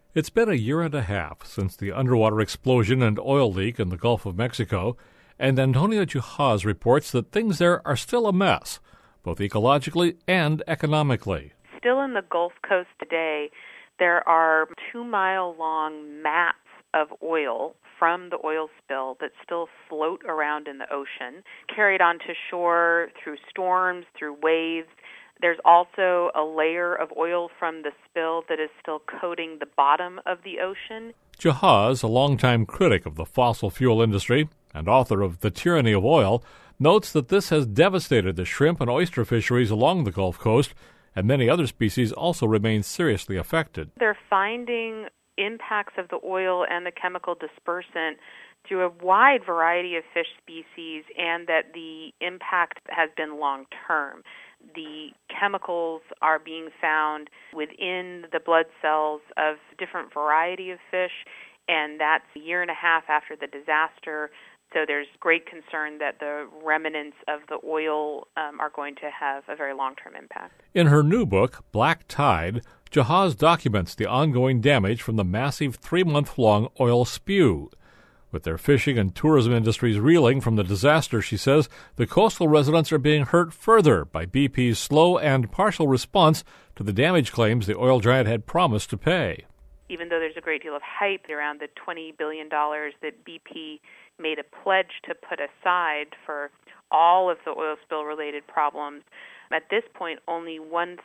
It's been a year and a half since the underwater explosion and oil leak in the Gulf of Mexico, and Antonio Juhasz reports that things there are still a mess, both ecologically and economically. Still in the Gulf Coast today, there are 2-mile-long mats of oil from the oil spill that still float around in the ocean, carried onto shore through storms, through waves. There's also a layer of oil from the spill that is still coating the bottom of the ocean. Juhasz, a longtime critic of the fossil fuel industry and author of The Tyranny of Oil, notes that this has devastated the shrimp and oyster fisheries along the Gulf Coast, and many other species also remain seriously affected. They're finding impacts of the oil and the chemical dispersant through a wide variety of fish species, and that the impact has been long-term. The chemicals are being found within the blood cells of different variety of fish, and that's a year and a half after the disaster. So there's great concern that the remnants of the oil are going to have a very long-term impact. In her new book, Black Tide, Juhasz documents the ongoing damage from the massive 3-month-long oil spew. With their fishing and tourism industries reeling from the disaster, she says, the coastal residents are being hurt further by BP's slow and partial response to the damage claims the oil giant had promised to pay. Even though there's a great deal of hype around the $20 billion that BP made a pledge to put aside for all of the oil spill-related problems, at this point, only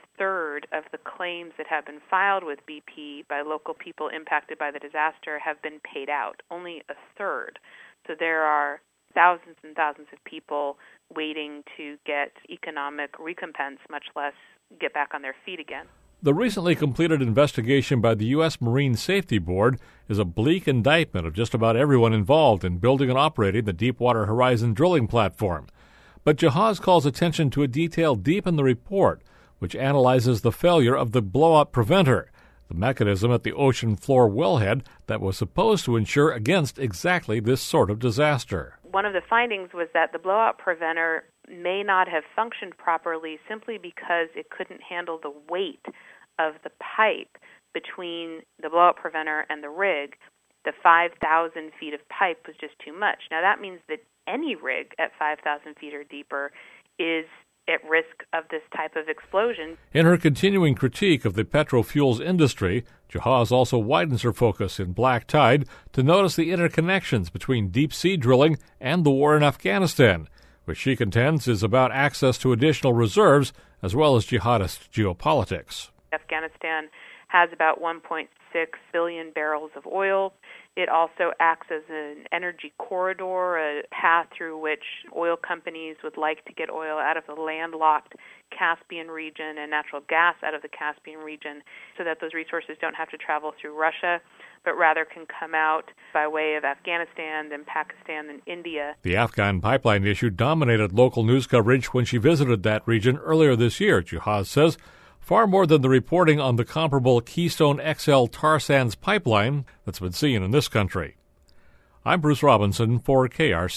1/3 of the claims that have been filed with BP by local people impacted by the disaster have been paid out. Only 1/3. So there are thousands and thousands of people waiting to get economic recompense, much less get back on their feet again. The recently completed investigation by the U.S. Marine Safety Board is a bleak indictment of just about everyone involved in building and operating the Deepwater Horizon drilling platform. But Juhasz calls attention to a detail deep in the report, which analyzes the failure of the blowout preventer, the mechanism at the ocean floor wellhead that was supposed to ensure against exactly this sort of disaster. One of the findings was that the blowout preventer may not have functioned properly simply because it couldn't handle the weight of the pipe between the blowout preventer and the rig. The 5,000 feet of pipe was just too much. Now that means that any rig at 5,000 feet or deeper is at risk of this type of explosion. In her continuing critique of the petrofuels industry, Juhasz also widens her focus in Black Tide to notice the interconnections between deep-sea drilling and the war in Afghanistan, which she contends is about access to additional reserves as well as jihadist geopolitics. Afghanistan has about 1.6 billion barrels of oil. It also acts as an energy corridor, a path through which oil companies would like to get oil out of the landlocked Caspian region and natural gas out of the Caspian region so that those resources don't have to travel through Russia, but rather can come out by way of Afghanistan, then Pakistan, and India. The Afghan pipeline issue dominated local news coverage when she visited that region earlier this year, Juhasz says, far more than the reporting on the comparable Keystone XL tar sands pipeline that's been seen in this country. I'm Bruce Robinson for KRC.